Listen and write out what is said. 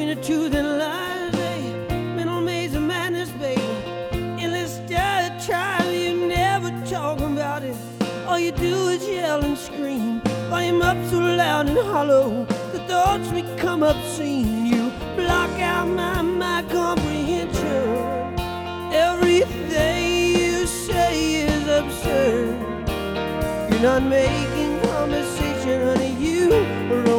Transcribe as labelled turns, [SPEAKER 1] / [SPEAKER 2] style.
[SPEAKER 1] the truth and lies, mental maze of madness, baby. Endless diatribe, you never talk about it. All you do is yell and scream, volume up so loud and hollow, the thoughts become obscene. You block out my comprehension. Everything you say is absurd. You're not making conversation, honey, you are